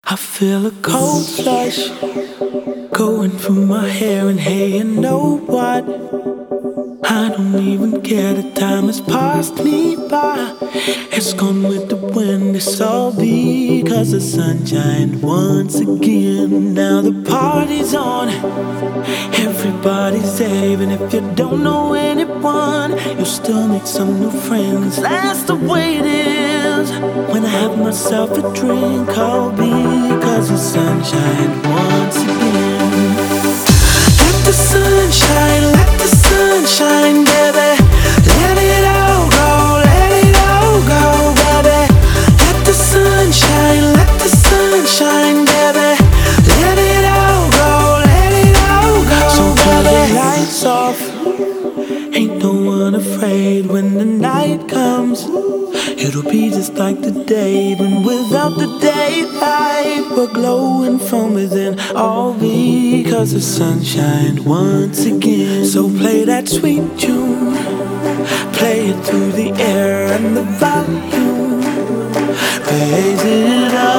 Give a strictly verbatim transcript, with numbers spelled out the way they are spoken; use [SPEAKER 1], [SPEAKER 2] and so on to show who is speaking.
[SPEAKER 1] I feel a cold flush going through my hair, and hey, you know what? I don't even care, the time has passed me by. It's gone with the wind, it's all because the sun shined once again. Now the party's on, everybody's there. Even if you don't know anyone, you'll still make some new friends. That's the way it is. When I have myself a drink, I'll be because the sun shined once again. Let the sun shine, let the sun shine, baby. Let it all go, let it all go, baby. Let the sun shine, let the sun shine, baby. Let it all go, let it all go, so turn the lights off. Ain't no one afraid when the night comes. It'll be just like the day, but without the daylight. We're glowing from within, all because the sun shined once again. So play that sweet tune, play it through the air and the volume, raise it up.